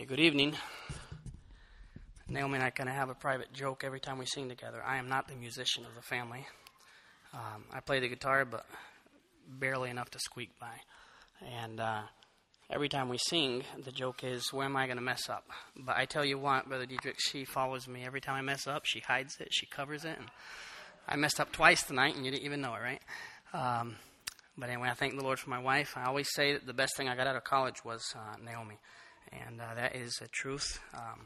Okay, good evening. Naomi and I kind of have a private joke every time we sing together. I am not the musician of the family. I play the guitar, but barely enough to squeak by. And every time we sing, the joke is, where am I going to mess up? But I tell you what, Brother Dietrich, she follows me. Every time I mess up, she hides it, she covers it. And I messed up twice tonight, and you didn't even know it, right? But anyway, I thank the Lord for my wife. I always say that the best thing I got out of college was Naomi. And that is the truth.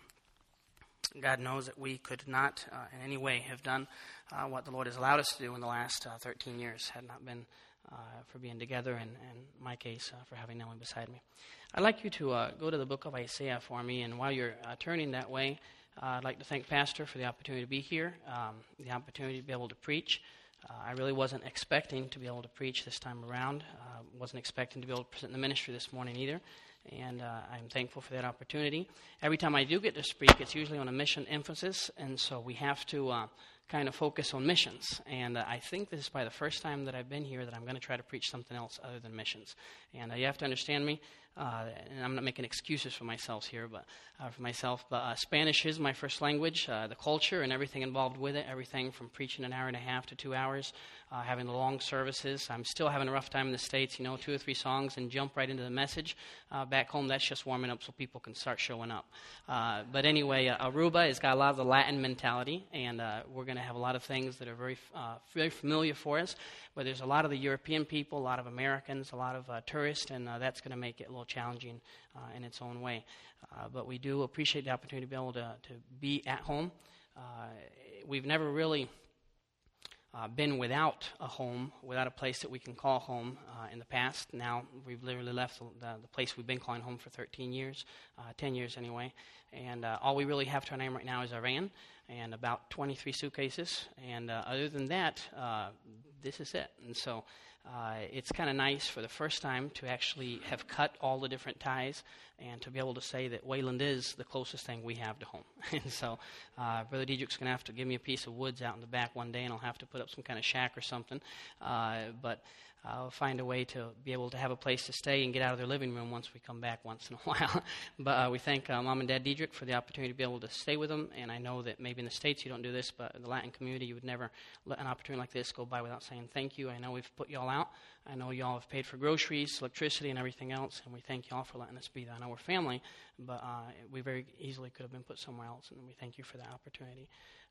God knows that we could not in any way have done what the Lord has allowed us to do in the last 13 years had not been for being together and in my case, for having Naomi beside me. I'd like you to go to the book of Isaiah for me, and while you're turning that way, I'd like to thank Pastor for the opportunity to be here, the opportunity to be able to preach. I really wasn't expecting to be able to preach this time around. Wasn't expecting to be able to present the ministry this morning either. And I'm thankful for that opportunity. Every time I do get to speak, it's usually on a mission emphasis, and so we have to kind of focus on missions. And I think this is probably the first time that I've been here that I'm going to try to preach something else other than missions. And you have to understand me, and I'm not making excuses for myself here, but Spanish is my first language. The culture and everything involved with it, everything from preaching an hour and a half to 2 hours, having the long services. I'm still having a rough time in the States, 2 or 3 songs and jump right into the message. Back home, that's just warming up so people can start showing up. But anyway, Aruba has got a lot of the Latin mentality, and we're going to have a lot of things that are very familiar for us. But there's a lot of the European people, a lot of Americans, a lot of tourists, and that's going to make it a little challenging in its own way. But we do appreciate the opportunity to be able to be at home. We've never really been without a home, without a place that we can call home in the past. Now we've literally left the place we've been calling home for 13 years, 10 years anyway. And all we really have to our name right now is our van and about 23 suitcases. And other than that, this is it. And so it's kind of nice for the first time to actually have cut all the different ties and to be able to say that Wayland is the closest thing we have to home. And so Brother Diedrich's going to have to give me a piece of woods out in the back one day, and I'll have to put up some kind of shack or something. But I'll find a way to be able to have a place to stay and get out of their living room once we come back once in a while. But we thank Mom and Dad Diedrich for the opportunity to be able to stay with them. And I know that maybe in the States you don't do this, but in the Latin community you would never let an opportunity like this go by without saying thank you. I know we've put you all out. I know you all have paid for groceries, electricity, and everything else, and we thank you all for letting us be there. I know we're family, but we very easily could have been put somewhere else, and we thank you for that opportunity.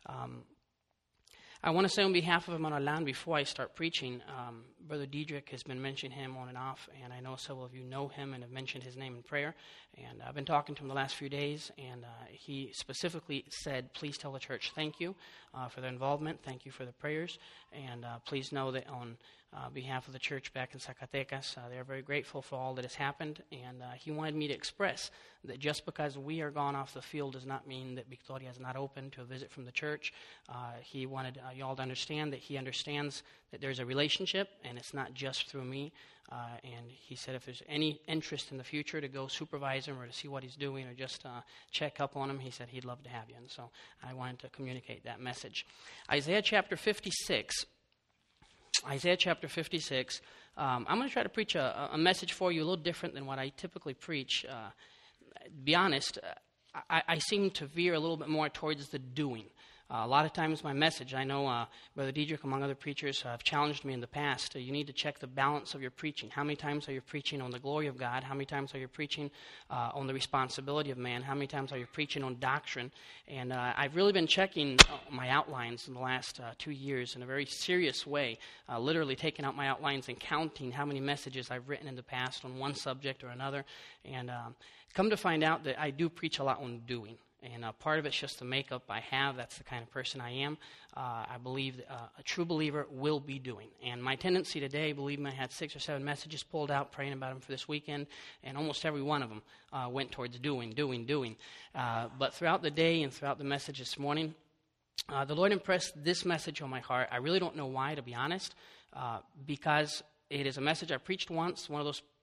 I want to say on behalf of Emmanuel before I start preaching, Brother Diedrich has been mentioning him on and off, and I know several of you know him and have mentioned his name in prayer. And I've been talking to him the last few days, and he specifically said, please tell the church thank you for their involvement, thank you for the prayers, and please know that on behalf of the church back in Zacatecas, they are very grateful for all that has happened, and he wanted me to express that just because we are gone off the field does not mean that Victoria is not open to a visit from the church. He wanted you all to understand that he understands that there's a relationship, and it's not just through me. And he said if there's any interest in the future to go supervise him or to see what he's doing or just check up on him, he said he'd love to have you. And so I wanted to communicate that message. Isaiah chapter 56. I'm going to try to preach a message for you a little different than what I typically preach. To be honest, I seem to veer a little bit more towards the doing. A lot of times my message, I know Brother Diedrich, among other preachers, have challenged me in the past. You need to check the balance of your preaching. How many times are you preaching on the glory of God? How many times are you preaching on the responsibility of man? How many times are you preaching on doctrine? And I've really been checking my outlines in the last 2 years in a very serious way, literally taking out my outlines and counting how many messages I've written in the past on one subject or another. And come to find out that I do preach a lot on doing. And part of it's just the makeup I have. That's the kind of person I am. I believe that, a true believer will be doing. And my tendency today, believe me, I had 6 or 7 messages pulled out, praying about them for this weekend, and almost every one of them went towards doing. But throughout the day and throughout the message this morning, the Lord impressed this message on my heart. I really don't know why, to be honest, because it is a message I preached once, one of those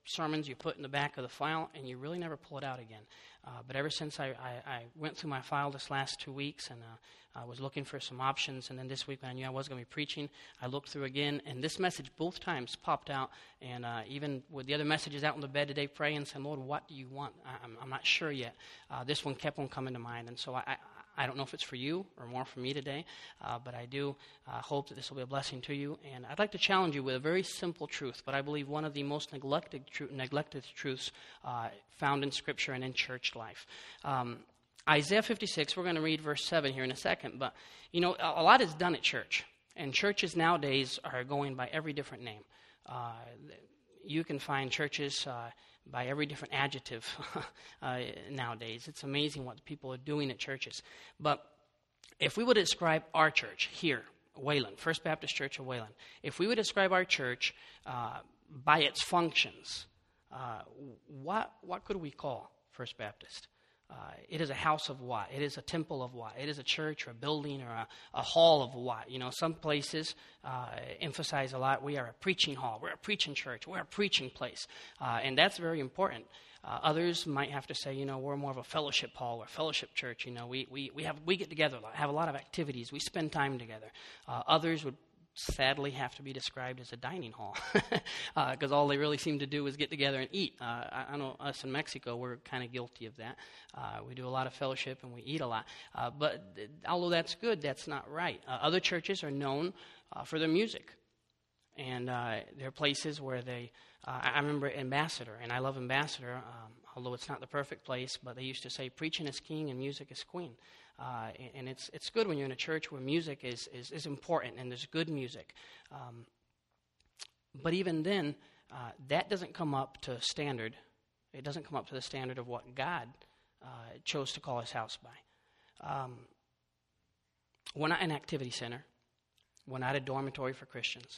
sermons you put in the back of the file, and you really never pull it out again. But ever since I went through my file this last 2 weeks, and I was looking for some options, and then this week when I knew I was going to be preaching, I looked through again, and this message both times popped out, and even with the other messages out in the bed today praying, saying, Lord, what do you want? I'm not sure yet. This one kept on coming to mind, and so I don't know if it's for you or more for me today, but I do hope that this will be a blessing to you. And I'd like to challenge you with a very simple truth, but I believe one of the most neglected truths found in Scripture and in church life. Isaiah 56, we're going to read verse 7 here in a second, but, you know, a lot is done at church, and churches nowadays are going by every different name. You can find churches by every different adjective nowadays. It's amazing what people are doing at churches. But if we would describe our church here, Wayland, First Baptist Church of Wayland, if we would describe our church by its functions, what could we call First Baptist? It is a house of what? It is a temple of what? It is a church or a building or a hall of what? You know, some places emphasize a lot, we are a preaching hall, we're a preaching church, we're a preaching place. And that's very important. Others might have to say, you know, we're more of a fellowship hall or fellowship church. You know, we get together a lot, have a lot of activities, we spend time together. Others would sadly have to be described as a dining hall because all they really seem to do is get together and eat. I know us in Mexico, we're kind of guilty of that. We do a lot of fellowship and we eat a lot. But although that's good, that's not right. Other churches are known for their music. And there are places where I remember Ambassador, and I love Ambassador, although it's not the perfect place, but they used to say preaching is king and music is queen. And it's good when you're in a church where music is important and there's good music. But even then, that doesn't come up to standard. It doesn't come up to the standard of what God chose to call his house by. We're not an activity center. We're not a dormitory for Christians.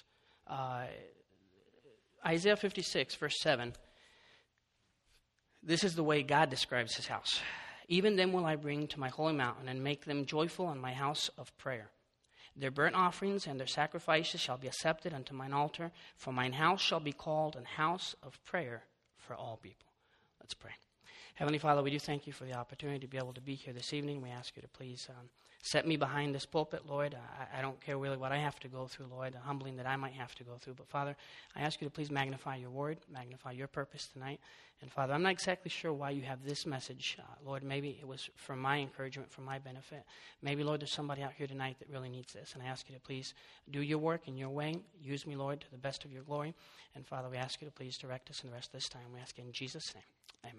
Isaiah 56, verse 7, this is the way God describes his house. Even them will I bring to my holy mountain and make them joyful in my house of prayer. Their burnt offerings and their sacrifices shall be accepted unto mine altar, for mine house shall be called an house of prayer for all people. Let's pray. Heavenly Father, we do thank you for the opportunity to be able to be here this evening. We ask you to please set me behind this pulpit, Lord. I don't care really what I have to go through, Lord, humbling that I might have to go through. But, Father, I ask you to please magnify your word, magnify your purpose tonight. And, Father, I'm not exactly sure why you have this message. Lord, maybe it was for my encouragement, for my benefit. Maybe, Lord, there's somebody out here tonight that really needs this. And I ask you to please do your work in your way. Use me, Lord, to the best of your glory. And, Father, we ask you to please direct us in the rest of this time. We ask in Jesus' name. Amen.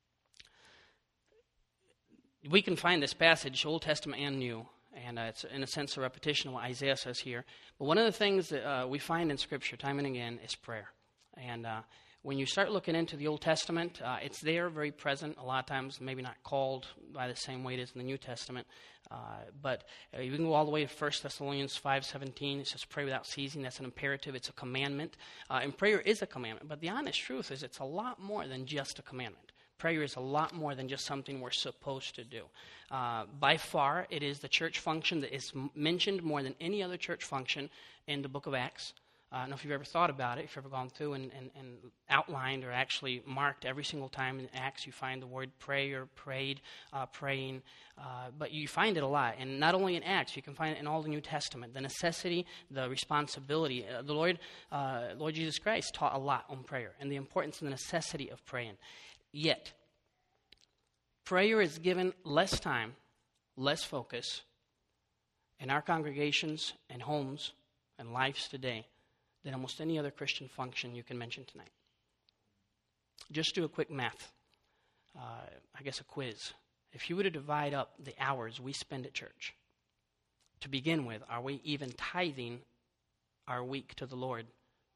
We can find this passage, Old Testament and New, and it's in a sense a repetition of what Isaiah says here. But one of the things that we find in Scripture time and again is prayer. And when you start looking into the Old Testament, it's there, very present, a lot of times maybe not called by the same weight as in the New Testament. But you can go all the way to 1 Thessalonians 5:17. It says pray without ceasing. That's an imperative. It's a commandment. And prayer is a commandment. But the honest truth is it's a lot more than just a commandment. Prayer is a lot more than just something we're supposed to do. By far, it is the church function that is mentioned more than any other church function in the book of Acts. I don't know if you've ever thought about it, if you've ever gone through and outlined or actually marked every single time in Acts you find the word pray or prayed, praying. But you find it a lot. And not only in Acts, you can find it in all the New Testament. The necessity, the responsibility. The Lord Jesus Christ taught a lot on prayer and the importance and the necessity of praying. Yet, prayer is given less time, less focus in our congregations and homes and lives today than almost any other Christian function you can mention tonight. Just do a quick math, I guess a quiz. If you were to divide up the hours we spend at church, to begin with, are we even tithing our week to the Lord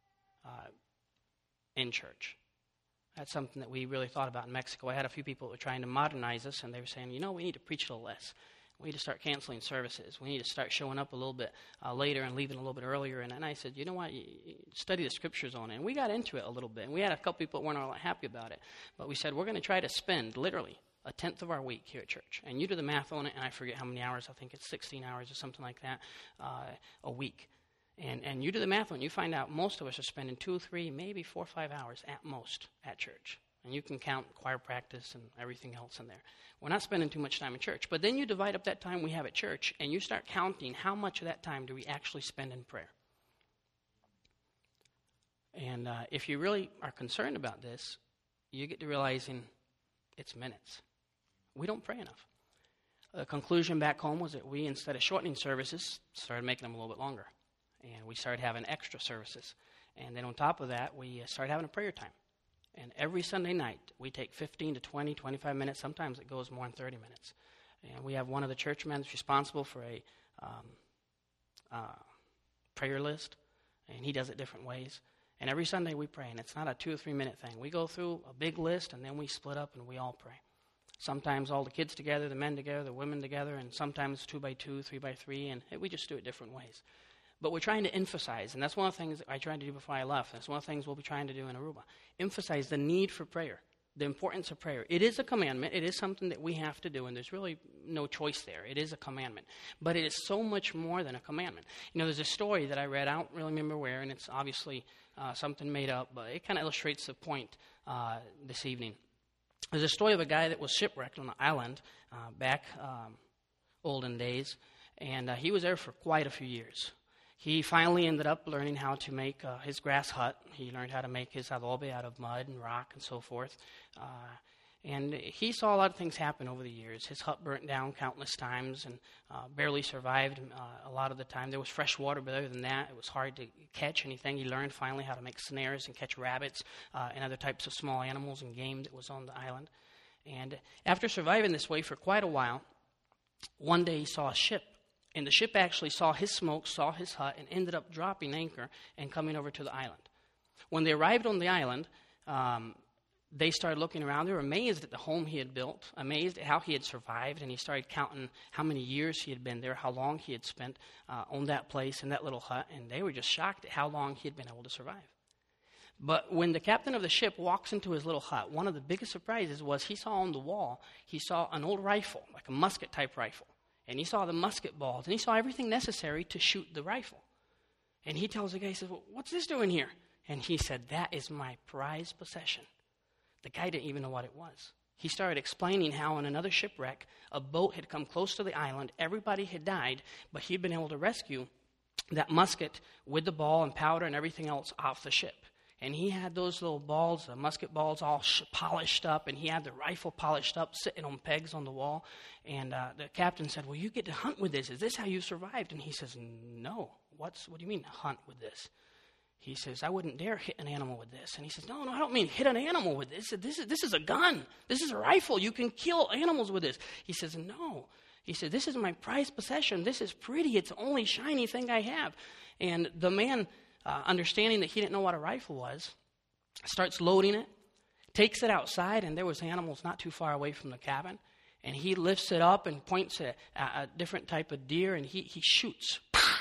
in church? That's something that we really thought about in Mexico. I had a few people that were trying to modernize us, and they were saying, you know, we need to preach a little less. We need to start canceling services. We need to start showing up a little bit later and leaving a little bit earlier. And I said, you know what, you study the scriptures on it. And we got into it a little bit. And we had a couple people that weren't all that happy about it. But we said, we're going to try to spend literally a tenth of our week here at church. And you do the math on it, and I forget how many hours. I think it's 16 hours or something like that a week. And you do the math on it, you find out most of us are spending 2, 3, maybe 4 or 5 hours at most at church. And you can count choir practice and everything else in there. We're not spending too much time in church. But then you divide up that time we have at church, and you start counting how much of that time do we actually spend in prayer. And if you really are concerned about this, you get to realizing it's minutes. We don't pray enough. The conclusion back home was that we, instead of shortening services, started making them a little bit longer. And we started having extra services. And then on top of that, we started having a prayer time. And every Sunday night, we take 15 to 20, 25 minutes. Sometimes it goes more than 30 minutes. And we have one of the church men that's responsible for a prayer list. And he does it different ways. And every Sunday we pray. And it's not a 2 or 3 minute thing. We go through a big list, and then we split up and we all pray. Sometimes all the kids together, the men together, the women together, and sometimes 2 by 2, 3 by 3, and we just do it different ways. But we're trying to emphasize, and that's one of the things I tried to do before I left. That's one of the things we'll be trying to do in Aruba. Emphasize the need for prayer, the importance of prayer. It is a commandment. It is something that we have to do, and there's really no choice there. It is a commandment. But it is so much more than a commandment. You know, there's a story that I read. I don't really remember where, and it's obviously something made up, but it kind of illustrates the point this evening. There's a story of a guy that was shipwrecked on an island back olden days, and he was there for quite a few years. He finally ended up learning how to make his grass hut. He learned how to make his adobe out of mud and rock and so forth. And he saw a lot of things happen over the years. His hut burnt down countless times and barely survived a lot of the time. There was fresh water, but other than that, it was hard to catch anything. He learned finally how to make snares and catch rabbits and other types of small animals and game that was on the island. And after surviving this way for quite a while, one day he saw a ship. And the ship actually saw his smoke, saw his hut, and ended up dropping anchor and coming over to the island. When they arrived on the island, they started looking around. They were amazed at the home he had built, amazed at how he had survived, and he started counting how many years he had been there, how long he had spent on that place in that little hut, and they were just shocked at how long he had been able to survive. But when the captain of the ship walks into his little hut, one of the biggest surprises was he saw on the wall, he saw an old rifle, like a musket-type rifle. And he saw the musket balls, and he saw everything necessary to shoot the rifle. And he tells the guy, he says, well, what's this doing here? And he said, that is my prized possession. The guy didn't even know what it was. He started explaining how in another shipwreck, a boat had come close to the island, everybody had died, but he'd been able to rescue that musket with the ball and powder and everything else off the ship. And he had those little balls, the musket balls, all polished up, and he had the rifle polished up, sitting on pegs on the wall. And the captain said, well, you get to hunt with this. Is this how you survived? And he says, no. What do you mean hunt with this? He says, I wouldn't dare hit an animal with this. And he says, no, I don't mean hit an animal with this. This is a gun. This is a rifle. You can kill animals with this. He says, no. He said, this is my prized possession. This is pretty. It's the only shiny thing I have. And the man, understanding that he didn't know what a rifle was, starts loading it, takes it outside, and there was animals not too far away from the cabin. And he lifts it up and points at a different type of deer, and he shoots.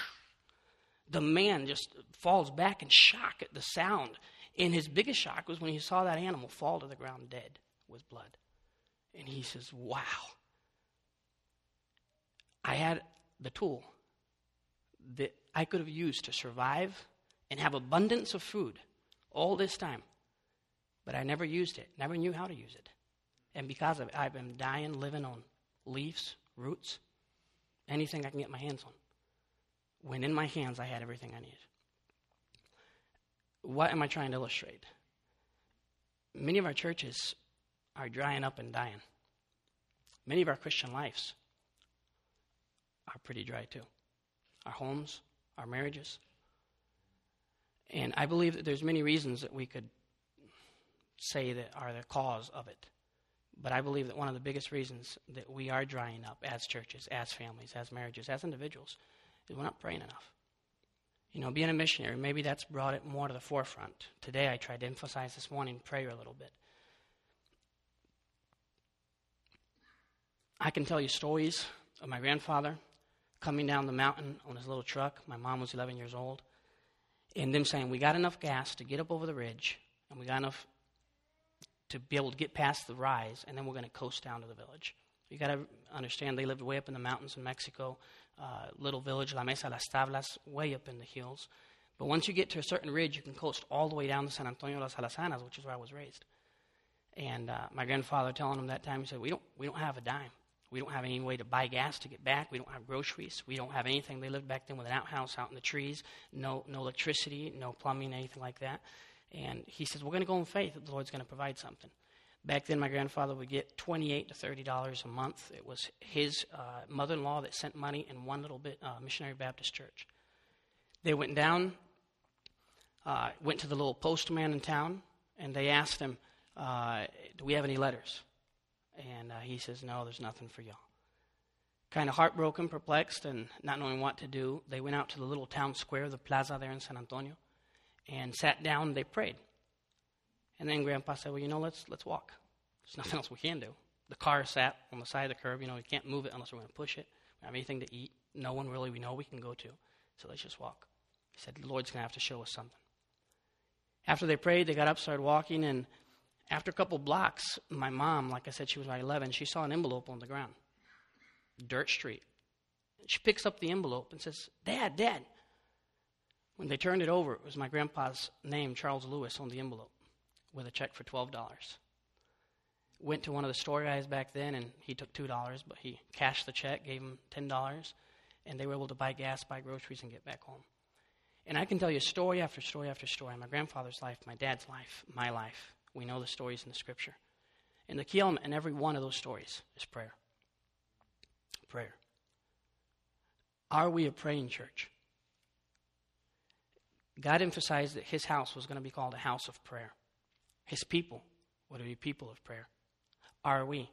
The man just falls back in shock at the sound. And his biggest shock was when he saw that animal fall to the ground dead with blood. And he says, wow. I had the tool that I could have used to survive and have abundance of food all this time. But I never used it, never knew how to use it. And because of it, I've been dying, living on leaves, roots, anything I can get my hands on. When in my hands, I had everything I needed. What am I trying to illustrate? Many of our churches are drying up and dying. Many of our Christian lives are pretty dry too. Our homes, our marriages. And I believe that there's many reasons that we could say that are the cause of it. But I believe that one of the biggest reasons that we are drying up as churches, as families, as marriages, as individuals, is we're not praying enough. You know, being a missionary, maybe that's brought it more to the forefront. Today I tried to emphasize this morning prayer a little bit. I can tell you stories of my grandfather coming down the mountain on his little truck. My mom was 11 years old. And them saying, we got enough gas to get up over the ridge, and we got enough to be able to get past the rise, and then we're going to coast down to the village. You got to understand they lived way up in the mountains in Mexico, little village, La Mesa, Las Tablas, way up in the hills. But once you get to a certain ridge, you can coast all the way down to San Antonio Las Alazanas, which is where I was raised. And my grandfather telling him that time, he said, we don't have a dime. We don't have any way to buy gas to get back. We don't have groceries. We don't have anything. They lived back then with an outhouse out in the trees, no electricity, no plumbing, anything like that. And he says, we're going to go in faith that the Lord's going to provide something. Back then, my grandfather would get $28 to $30 a month. It was his mother-in-law that sent money in one little bit missionary Baptist church. They went down, went to the little postman in town, and they asked him, do we have any letters? And he says, no, there's nothing for y'all. Kind of heartbroken, perplexed, and not knowing what to do, they went out to the little town square, the plaza there in San Antonio, and sat down and they prayed. And then Grandpa said, well, let's walk. There's nothing else we can do. The car sat on the side of the curb. We can't move it unless we're going to push it. We don't have anything to eat. No one really we know we can go to. So let's just walk. He said, the Lord's going to have to show us something. After they prayed, they got up, started walking, and after a couple blocks, my mom, like I said, she was about 11, she saw an envelope on the ground. Dirt street. She picks up the envelope and says, Dad. When they turned it over, it was my grandpa's name, Charles Lewis, on the envelope with a check for $12. Went to one of the store guys back then, and he took $2, but he cashed the check, gave him $10, and they were able to buy gas, buy groceries, and get back home. And I can tell you story after story after story. My grandfather's life, my dad's life, my life. We know the stories in the Scripture. And the key element in every one of those stories is prayer. Prayer. Are we a praying church? God emphasized that his house was going to be called a house of prayer. His people would be people of prayer. Are we?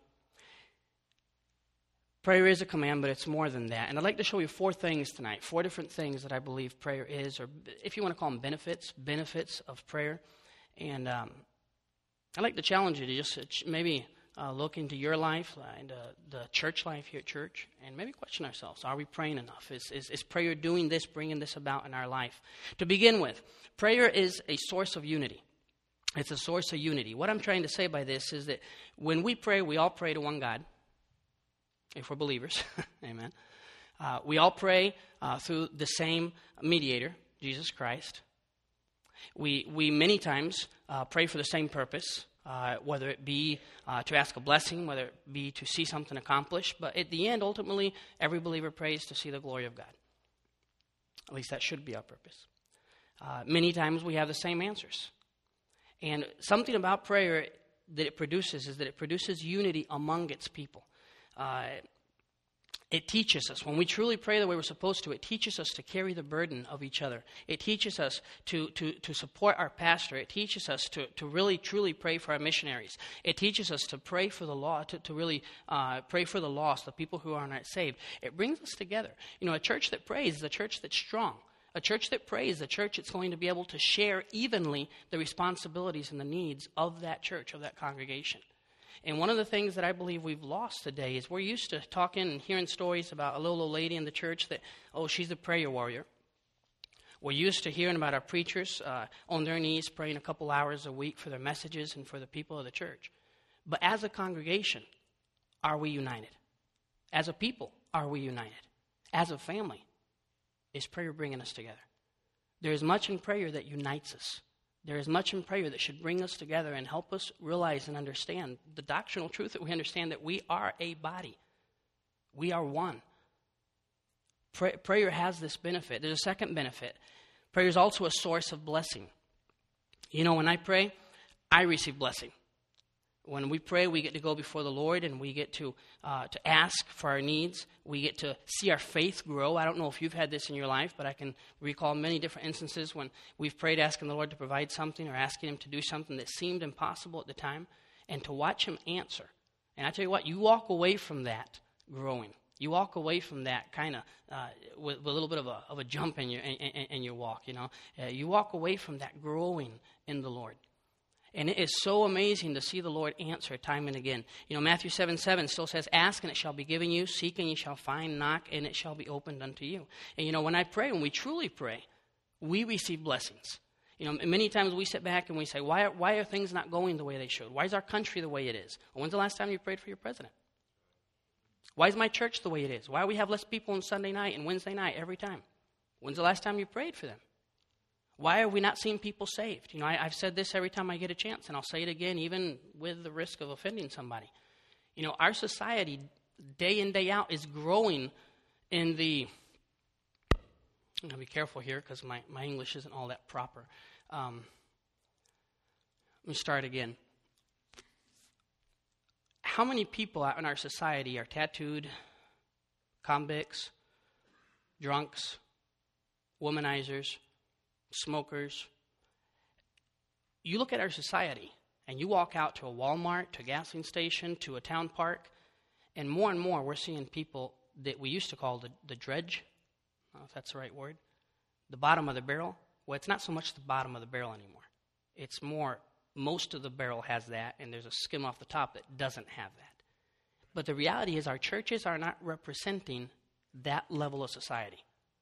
Prayer is a command, but it's more than that. And I'd like to show you 4 things tonight, 4 different things that I believe prayer is, or if you want to call them benefits of prayer. And I'd like to challenge you to just maybe look into your life and the church life here at church, and maybe question ourselves. Are we praying enough? Is prayer doing this, bringing this about in our life? To begin with, prayer is a source of unity. It's a source of unity. What I'm trying to say by this is that when we pray, we all pray to one God, if we're believers. Amen. We all pray through the same mediator, Jesus Christ. We many times pray for the same purpose, whether it be to ask a blessing, whether it be to see something accomplished. But at the end, ultimately, every believer prays to see the glory of God. At least that should be our purpose. Many times we have the same answers. And something about prayer that it produces is that it produces unity among its people. It teaches us, when we truly pray the way we're supposed to, it teaches us to carry the burden of each other. It teaches us to support our pastor. It teaches us to really, truly pray for our missionaries. It teaches us to pray for the law, to really pray for the lost, the people who are not saved. It brings us together. A church that prays is a church that's strong. A church that prays is a church that's going to be able to share evenly the responsibilities and the needs of that church, of that congregation. And one of the things that I believe we've lost today is we're used to talking and hearing stories about a little old lady in the church that, she's a prayer warrior. We're used to hearing about our preachers on their knees praying a couple hours a week for their messages and for the people of the church. But as a congregation, are we united? As a people, are we united? As a family, is prayer bringing us together? There is much in prayer that unites us. There is much in prayer that should bring us together and help us realize and understand the doctrinal truth that we understand that we are a body. We are one. Prayer has this benefit. There's a second benefit. Prayer is also a source of blessing. When I pray, I receive blessing. When we pray, we get to go before the Lord and we get to ask for our needs. We get to see our faith grow. I don't know if you've had this in your life, but I can recall many different instances when we've prayed asking the Lord to provide something or asking Him to do something that seemed impossible at the time, and to watch Him answer. And I tell you what, you walk away from that growing. You walk away from that kind of with a little bit of a jump in your walk. You walk away from that growing in the Lord. And it is so amazing to see the Lord answer time and again. Matthew 7:7 still says, ask and it shall be given you, seek and you shall find, knock and it shall be opened unto you. And when I pray, when we truly pray, we receive blessings. Many times we sit back and we say, why are things not going the way they should? Why is our country the way it is? When's the last time you prayed for your president? Why is my church the way it is? Why do we have less people on Sunday night and Wednesday night every time? When's the last time you prayed for them? Why are we not seeing people saved? I've said this every time I get a chance, and I'll say it again, even with the risk of offending somebody. Our society, day in, day out, is growing in the... I'm going to be careful here because my English isn't all that proper. Let me start again. How many people out in our society are tattooed, convicts, drunks, womanizers, smokers? You look at our society, and you walk out to a Walmart, to a gasoline station, to a town park, and more we're seeing people that we used to call the dredge. I don't know if that's the right word. The bottom of the barrel. Well, it's not so much the bottom of the barrel anymore. It's more, most of the barrel has that, and there's a skim off the top that doesn't have that. But the reality is our churches are not representing that level of society.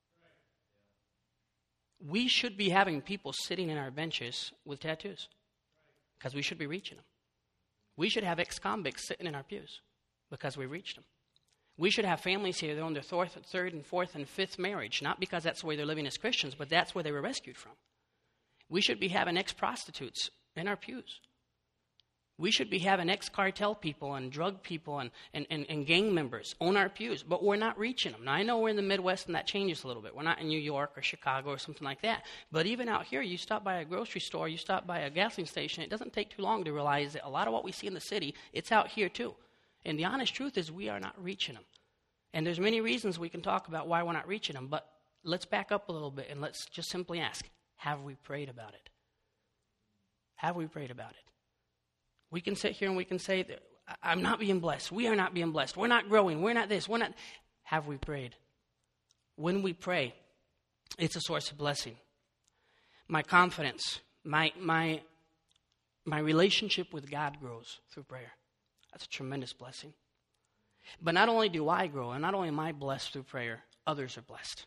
We should be having people sitting in our benches with tattoos because we should be reaching them. We should have ex-convicts sitting in our pews because we reached them. We should have families here that are on their third and fourth and fifth marriage, not because that's the way they're living as Christians, but that's where they were rescued from. We should be having ex-prostitutes in our pews. We should be having ex-cartel people and drug people and gang members on our pews, but we're not reaching them. Now, I know we're in the Midwest and that changes a little bit. We're not in New York or Chicago or something like that. But even out here, you stop by a grocery store, you stop by a gasoline station, it doesn't take too long to realize that a lot of what we see in the city, it's out here too. And the honest truth is we are not reaching them. And there's many reasons we can talk about why we're not reaching them, but let's back up a little bit and let's just simply ask, have we prayed about it? Have we prayed about it? We can sit here and we can say, I'm not being blessed. We are not being blessed. We're not growing. We're not this. We're not. Have we prayed? When we pray, it's a source of blessing. My confidence, my relationship with God grows through prayer. That's a tremendous blessing. But not only do I grow, and not only am I blessed through prayer, others are blessed.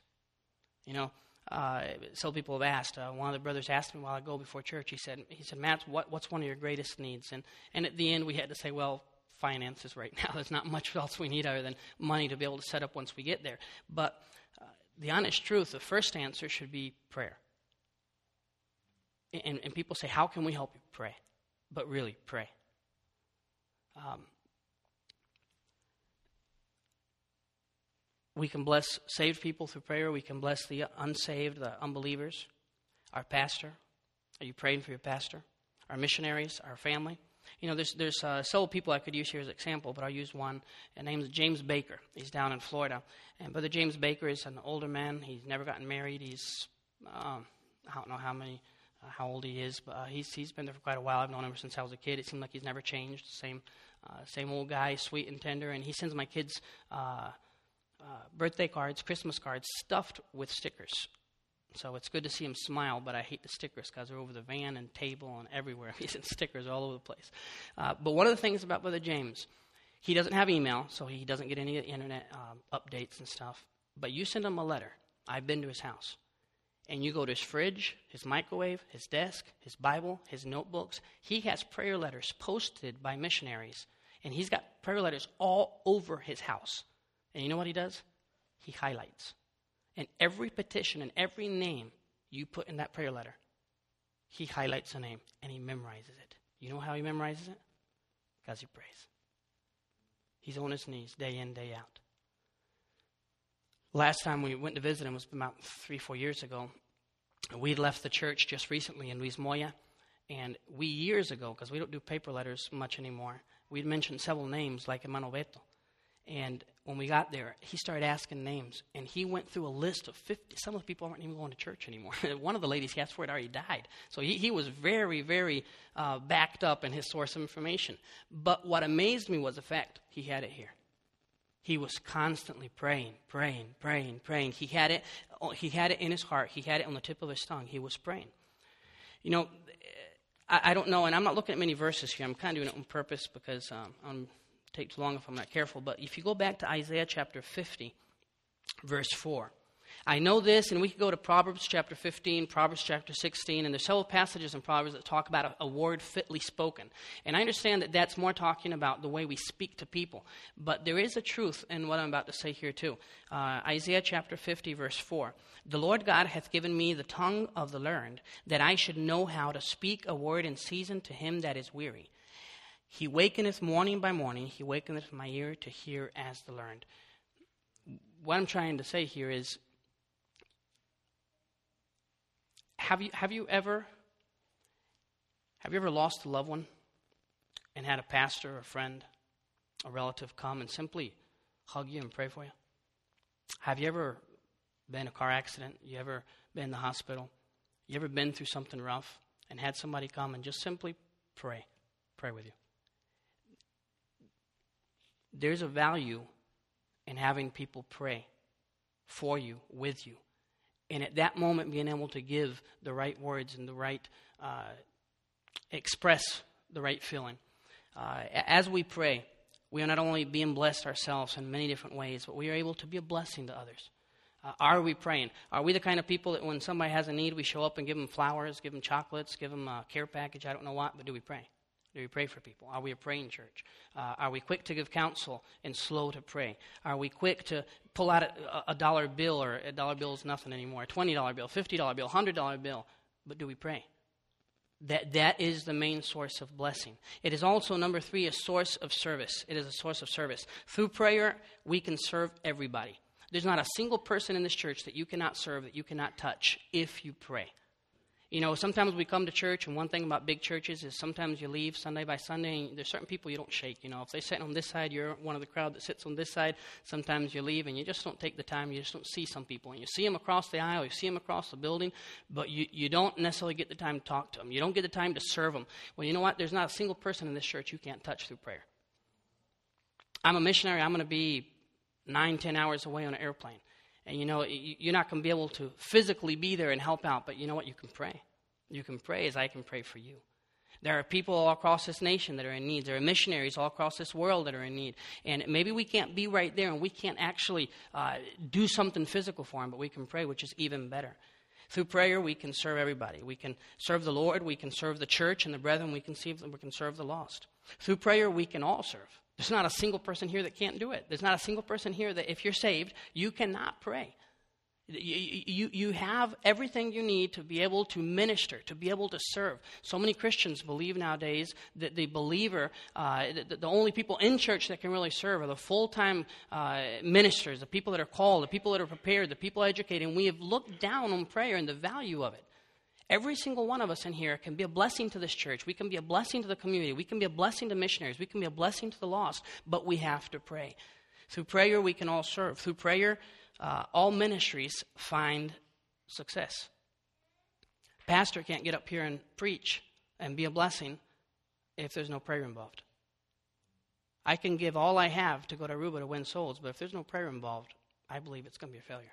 Some people have asked. One of the brothers asked me a while ago before church. He said, Matt, what's one of your greatest needs? And at the end, we had to say, well, finances right now. There's not much else we need other than money to be able to set up once we get there. But the honest truth, the first answer should be prayer. And people say, how can we help you? Pray. But really, pray. We can bless saved people through prayer. We can bless the unsaved, the unbelievers. Our pastor. Are you praying for your pastor? Our missionaries, our family. There's several people I could use here as an example, but I'll use one. His name is James Baker. He's down in Florida. And Brother James Baker is an older man. He's never gotten married. He's, I don't know how old he is, but he's been there for quite a while. I've known him ever since I was a kid. It seems like he's never changed. Same old guy, sweet and tender. And he sends my kids birthday cards, Christmas cards, stuffed with stickers. So it's good to see him smile, but I hate the stickers because they're over the van and table and everywhere. He's in stickers all over the place. But one of the things about Brother James, he doesn't have email, so he doesn't get any internet updates and stuff. But you send him a letter. I've been to his house. And you go to his fridge, his microwave, his desk, his Bible, his notebooks. He has prayer letters posted by missionaries. And he's got prayer letters all over his house. And you know what he does? He highlights. And every petition and every name you put in that prayer letter, he highlights a name and he memorizes it. You know how he memorizes it? Because he prays. He's on his knees day in, day out. Last time we went to visit him was about 3-4 years ago. We left the church just recently in Luis Moya. And we years ago, because we don't do paper letters much anymore, we'd mentioned several names like Hermano Beto. And when we got there, he started asking names, and he went through a list of 50. Some of the people aren't even going to church anymore. One of the ladies he asked for it already died. So he was very, very backed up in his source of information. But what amazed me was the fact he had it here. He was constantly praying. He had it in his heart. He had it on the tip of his tongue. He was praying. I don't know, and I'm not looking at many verses here. I'm kind of doing it on purpose because I'm take too long if I'm not careful. But if you go back to Isaiah chapter 50, verse 4, I know this, and we could go to Proverbs chapter 15, Proverbs chapter 16, and there's several passages in Proverbs that talk about a word fitly spoken. And I understand that that's more talking about the way we speak to people. But there is a truth in what I'm about to say here too. Isaiah chapter 50, verse 4. The Lord God hath given me the tongue of the learned, that I should know how to speak a word in season to him that is weary. He wakeneth morning by morning, he wakeneth my ear to hear as the learned. What I'm trying to say here is, have you ever lost a loved one and had a pastor, a friend, a relative come and simply hug you and pray for you? Have you ever been in a car accident? You ever been in the hospital? You ever been through something rough and had somebody come and just simply pray with you? There's a value in having people pray for you, with you. And at that moment, being able to give the right words and the right, express the right feeling. As we pray, we are not only being blessed ourselves in many different ways, but we are able to be a blessing to others. Are we praying? Are we the kind of people that when somebody has a need, we show up and give them flowers, give them chocolates, give them a care package, I don't know what, but do we pray? Do we pray for people? Are we a praying church? Are we quick to give counsel and slow to pray? Are we quick to pull out a dollar bill, or a dollar bill is nothing anymore, a $20 bill, $50 bill, $100 bill, but do we pray? That is the main source of blessing. It is also, number 3, a source of service. It is a source of service. Through prayer, we can serve everybody. There's not a single person in this church that you cannot serve, that you cannot touch, if you pray. You know, sometimes we come to church, and one thing about big churches is sometimes you leave Sunday by Sunday, and there's certain people you don't shake. You know, if they're sitting on this side, you're one of the crowd that sits on this side. Sometimes you leave, and you just don't take the time. You just don't see some people. And you see them across the aisle, you see them across the building, but you don't necessarily get the time to talk to them. You don't get the time to serve them. Well, you know what? There's not a single person in this church you can't touch through prayer. I'm a missionary. I'm going to be 9-10 hours away on an airplane. And, you know, you're not going to be able to physically be there and help out, but you know what? You can pray. You can pray as I can pray for you. There are people all across this nation that are in need. There are missionaries all across this world that are in need. And maybe we can't be right there and we can't actually do something physical for them, but we can pray, which is even better. Through prayer, we can serve everybody. We can serve the Lord. We can serve the church and the brethren. We can serve the lost. Through prayer, we can all serve. There's not a single person here that can't do it. There's not a single person here that if you're saved, you cannot pray. You have everything you need to be able to minister, to be able to serve. So many Christians believe nowadays that the believer, the only people in church that can really serve are the full-time ministers, the people that are called, the people that are prepared, the people educated. And we have looked down on prayer and the value of it. Every single one of us in here can be a blessing to this church. We can be a blessing to the community. We can be a blessing to missionaries. We can be a blessing to the lost. But we have to pray. Through prayer, we can all serve. Through prayer, all ministries find success. Pastor can't get up here and preach and be a blessing if there's no prayer involved. I can give all I have to go to Aruba to win souls, but if there's no prayer involved, I believe it's going to be a failure.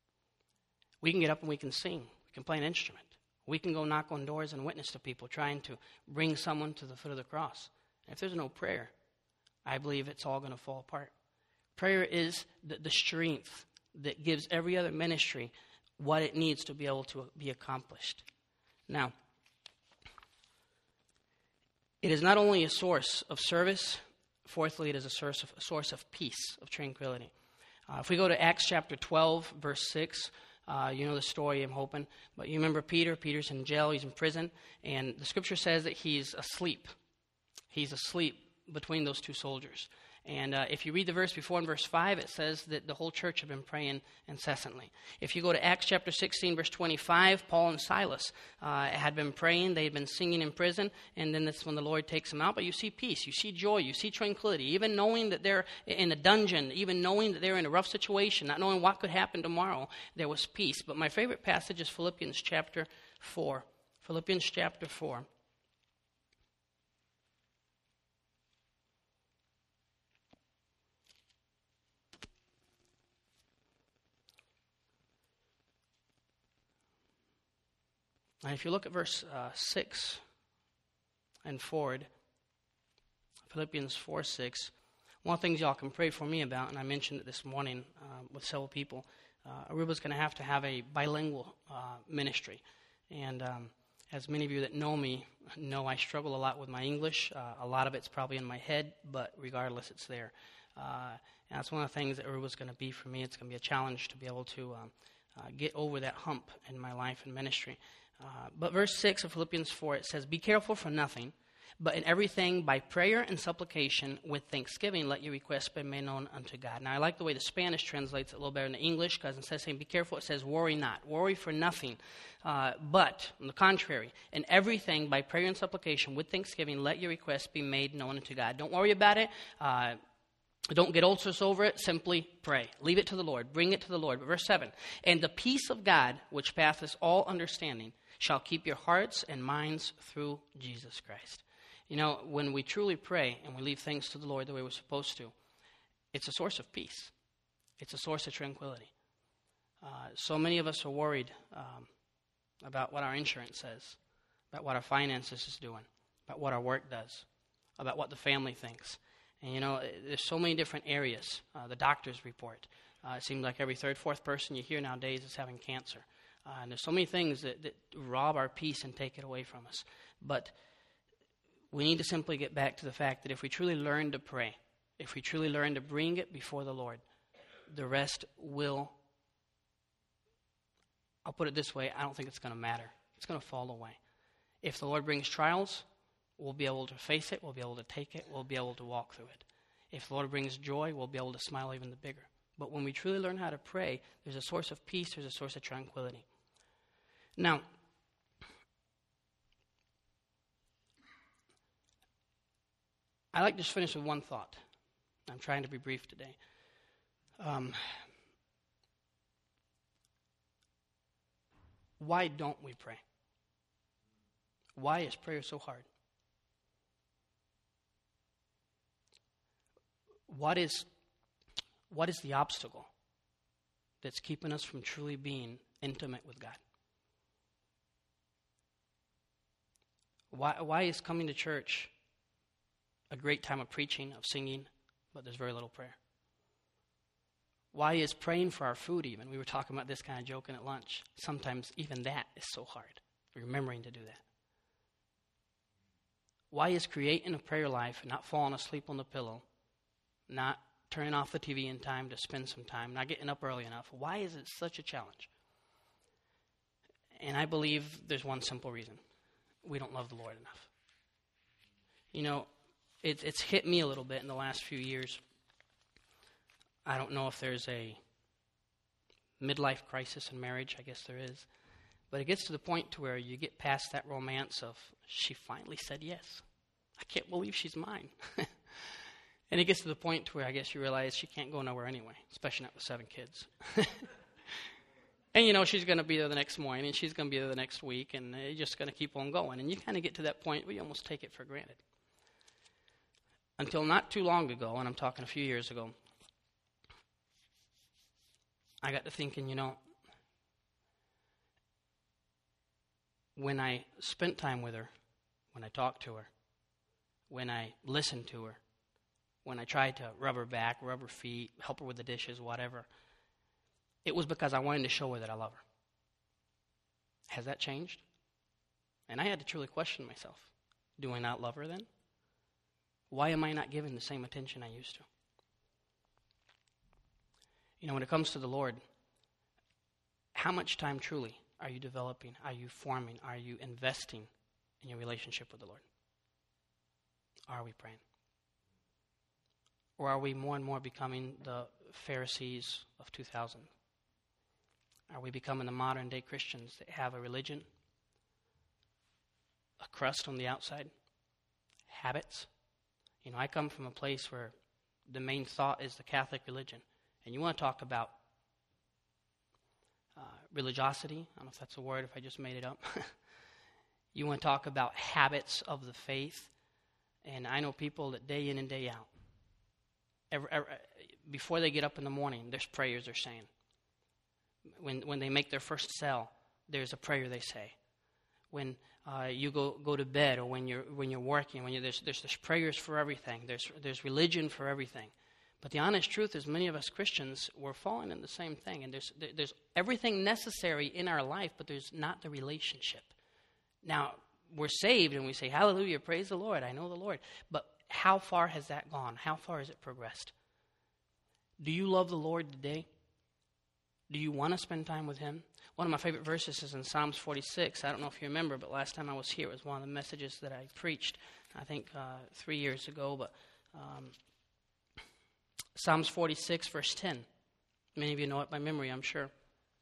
We can get up and we can sing. We can play an instrument. We can go knock on doors and witness to people trying to bring someone to the foot of the cross. And if there's no prayer, I believe it's all going to fall apart. Prayer is the strength that gives every other ministry what it needs to be able to be accomplished. Now, it is not only a source of service, fourthly, it is a source of peace, of tranquility. If we go to Acts chapter 12, verse 6, you know the story, I'm hoping. But you remember Peter's in jail, he's in prison, and the scripture says that he's asleep. He's asleep between those two soldiers. And if you read the verse before in verse 5, it says that the whole church had been praying incessantly. If you go to Acts chapter 16, verse 25, Paul and Silas had been praying. They had been singing in prison, and then that's when the Lord takes them out. But you see peace, you see joy, you see tranquility. Even knowing that they're in a dungeon, even knowing that they're in a rough situation, not knowing what could happen tomorrow, there was peace. But my favorite passage is Philippians chapter 4. Philippians chapter 4. And if you look at verse 6 and forward, Philippians 4:6, one of the things y'all can pray for me about, and I mentioned it this morning with several people, Aruba's going to have a bilingual ministry. And as many of you that know me know, I struggle a lot with my English. A lot of it's probably in my head, but regardless, it's there. And that's one of the things that Aruba's going to be for me. It's going to be a challenge to be able to get over that hump in my life and ministry. But verse 6 of Philippians 4, it says, "Be careful for nothing, but in everything by prayer and supplication with thanksgiving let your requests be made known unto God." Now, I like the way the Spanish translates it a little better than the English, because instead of saying be careful, it says worry not. Worry for nothing. But, on the contrary, in everything by prayer and supplication with thanksgiving let your requests be made known unto God. Don't worry about it. Don't get ulcers over it. Simply pray. Leave it to the Lord. Bring it to the Lord. But verse 7, "And the peace of God, which passeth all understanding, shall keep your hearts and minds through Jesus Christ." You know, when we truly pray and we leave things to the Lord the way we're supposed to, it's a source of peace. It's a source of tranquility. So many of us are worried about what our insurance says, about what our finances is doing, about what our work does, about what the family thinks. And, you know, there's so many different areas. The doctors report. It seems like every third, fourth person you hear nowadays is having cancer. And there's so many things that rob our peace and take it away from us. But we need to simply get back to the fact that if we truly learn to pray, if we truly learn to bring it before the Lord, the rest will, I'll put it this way, I don't think it's going to matter. It's going to fall away. If the Lord brings trials, we'll be able to face it, we'll be able to take it, we'll be able to walk through it. If the Lord brings joy, we'll be able to smile even the bigger. But when we truly learn how to pray, there's a source of peace, there's a source of tranquility. Now, I'd like to just finish with one thought. I'm trying to be brief today. Why don't we pray? Why is prayer so hard? What is the obstacle that's keeping us from truly being intimate with God? Why is coming to church a great time of preaching, of singing, but there's very little prayer? Why is praying for our food even? We were talking about this kind of joking at lunch. Sometimes even that is so hard, remembering to do that. Why is creating a prayer life and not falling asleep on the pillow, not turning off the TV in time to spend some time, not getting up early enough, why is it such a challenge? And I believe there's one simple reason. We don't love the Lord enough. You know, it's hit me a little bit in the last few years. I don't know if there's a midlife crisis in marriage. I guess there is. But it gets to the point to where you get past that romance of, she finally said yes. I can't believe she's mine. And it gets to the point to where I guess you realize she can't go nowhere anyway, especially not with 7 kids. And, you know, she's going to be there the next morning, and she's going to be there the next week, and you're just going to keep on going. And you kind of get to that point where you almost take it for granted. Until not too long ago, and I'm talking a few years ago, I got to thinking, you know, when I spent time with her, when I talked to her, when I listened to her, when I tried to rub her back, rub her feet, help her with the dishes, whatever, it was because I wanted to show her that I love her. Has that changed? And I had to truly question myself. Do I not love her then? Why am I not giving the same attention I used to? You know, when it comes to the Lord, how much time truly are you developing, are you forming, are you investing in your relationship with the Lord? Are we praying? Or are we more and more becoming the Pharisees of 2000? Are we becoming the modern day Christians that have a religion, a crust on the outside, habits? You know, I come from a place where the main thought is the Catholic religion. And you want to talk about religiosity. I don't know if that's a word, if I just made it up. You want to talk about habits of the faith. And I know people that day in and day out, before they get up in the morning, there's prayers they're saying. When they make their first sale, there's a prayer they say. When you go to bed, or when you're working, there's prayers for everything. There's religion for everything. But the honest truth is many of us Christians, we're falling in the same thing. And there's everything necessary in our life, but there's not the relationship. Now, we're saved and we say, hallelujah, praise the Lord, I know the Lord. But how far has that gone? How far has it progressed? Do you love the Lord today? Do you want to spend time with Him? One of my favorite verses is in Psalms 46. I don't know if you remember, but last time I was here, it was one of the messages that I preached, I think 3 years ago. But Psalms 46, verse 10. Many of you know it by memory, I'm sure.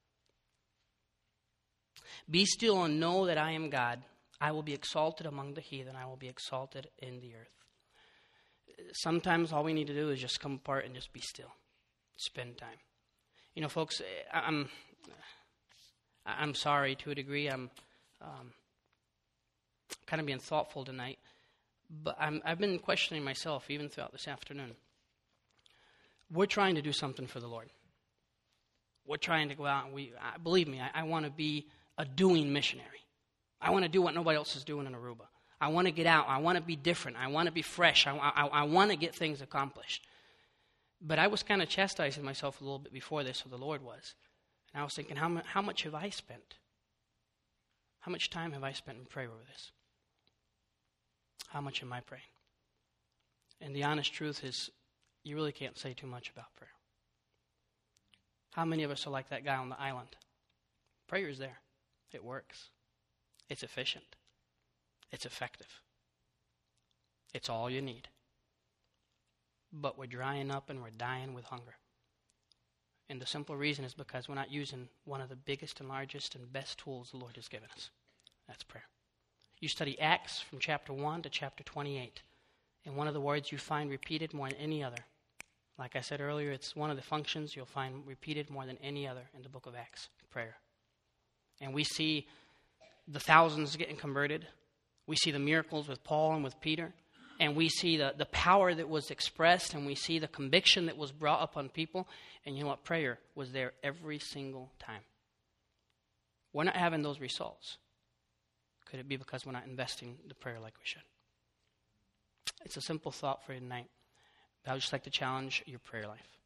Be still and know that I am God. I will be exalted among the heathen. I will be exalted in the earth. Sometimes all we need to do is just come apart and just be still. Spend time. You know, folks, I'm sorry to a degree. I'm kind of being thoughtful tonight. But I've been questioning myself even throughout this afternoon. We're trying to do something for the Lord. We're trying to go out and believe me, I want to be a doing missionary. I want to do what nobody else is doing in Aruba. I want to get out. I want to be different. I want to be fresh. I want to get things accomplished. But I was kind of chastising myself a little bit before this, so the Lord was. And I was thinking, how much have I spent? How much time have I spent in prayer over this? How much am I praying? And the honest truth is, you really can't say too much about prayer. How many of us are like that guy on the island? Prayer is there. It works. It's efficient. It's effective. It's all you need. But we're drying up and we're dying with hunger. And the simple reason is because we're not using one of the biggest and largest and best tools the Lord has given us. That's prayer. You study Acts from chapter 1 to chapter 28. And one of the words you find repeated more than any other. Like I said earlier, it's one of the functions you'll find repeated more than any other in the book of Acts, prayer. And we see the thousands getting converted. We see the miracles with Paul and with Peter. And we see the power that was expressed, and we see the conviction that was brought upon people. And you know what? Prayer was there every single time. We're not having those results. Could it be because we're not investing the prayer like we should? It's a simple thought for you tonight. But I would just like to challenge your prayer life.